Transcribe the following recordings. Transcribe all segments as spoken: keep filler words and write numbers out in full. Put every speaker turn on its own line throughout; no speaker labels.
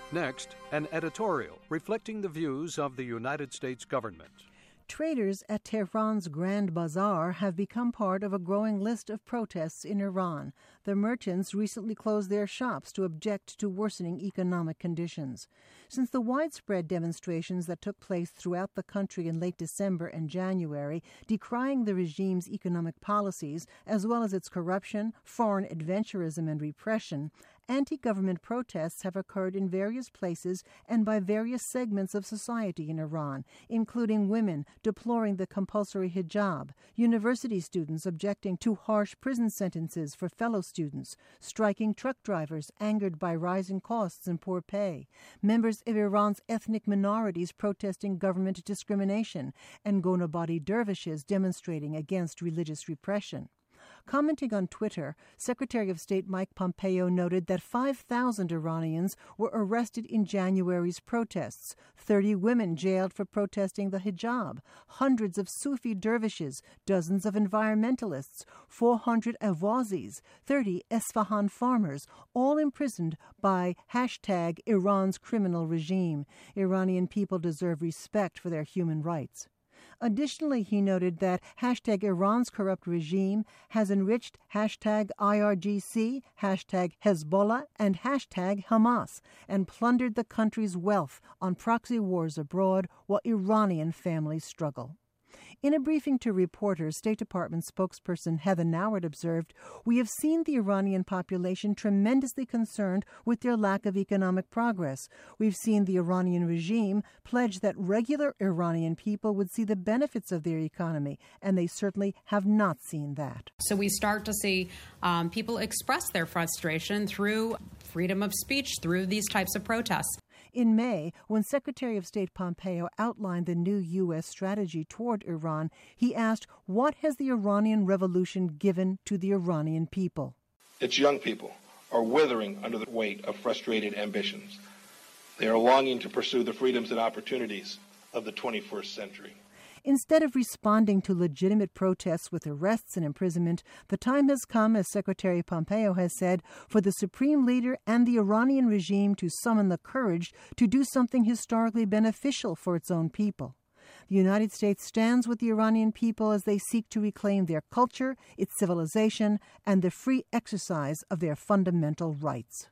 Next, an editorial reflecting the views of the United States government.
Traders at Tehran's Grand Bazaar have become part of a growing list of protests in Iran. The merchants recently closed their shops to object to worsening economic conditions. Since the widespread demonstrations that took place throughout the country in late December and January, decrying the regime's economic policies, as well as its corruption, foreign adventurism, and repression, anti-government protests have occurred in various places and by various segments of society in Iran, including women deploring the compulsory hijab, university students objecting to harsh prison sentences for fellow students, striking truck drivers angered by rising costs and poor pay, members of Iran's ethnic minorities protesting government discrimination, and Gonabadi dervishes demonstrating against religious repression. Commenting on Twitter, Secretary of State Mike Pompeo noted that five thousand Iranians were arrested in January's protests, thirty women jailed for protesting the hijab, hundreds of Sufi dervishes, dozens of environmentalists, four hundred Ahwazis, thirty Esfahan farmers, all imprisoned by hashtag Iran's criminal regime. Iranian people deserve respect for their human rights. Additionally, he noted that hashtag Iran's corrupt regime has enriched hashtag I R G C, hashtag Hezbollah, and hashtag Hamas, and plundered the country's wealth on proxy wars abroad while Iranian families struggle. In a briefing to reporters, State Department spokesperson Heather Nauert observed, "We have seen the Iranian population tremendously concerned with their lack of economic progress. We've seen the Iranian regime pledge that regular Iranian people would see the benefits of their economy, and they certainly have not seen that."
So we start to see um, people express their frustration through freedom of speech, through these types of protests.
In May, when Secretary of State Pompeo outlined the new U S strategy toward Iran, he asked, what has the Iranian revolution given to the Iranian people?
Its young people are withering under the weight of frustrated ambitions. They are longing to pursue the freedoms and opportunities of the twenty-first century.
Instead of responding to legitimate protests with arrests and imprisonment, the time has come, as Secretary Pompeo has said, for the supreme leader and the Iranian regime to summon the courage to do something historically beneficial for its own people. The United States stands with the Iranian people as they seek to reclaim their culture, its civilization, and the free exercise of their fundamental rights.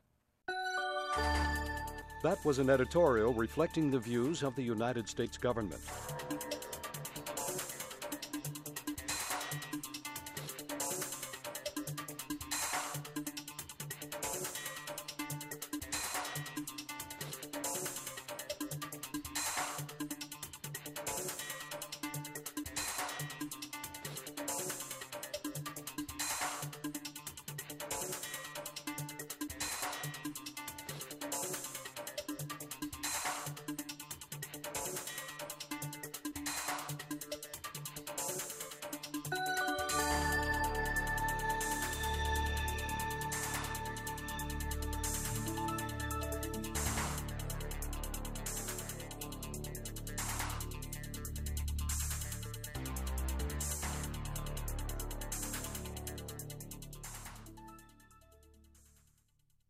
That was an editorial reflecting the views of the United States government.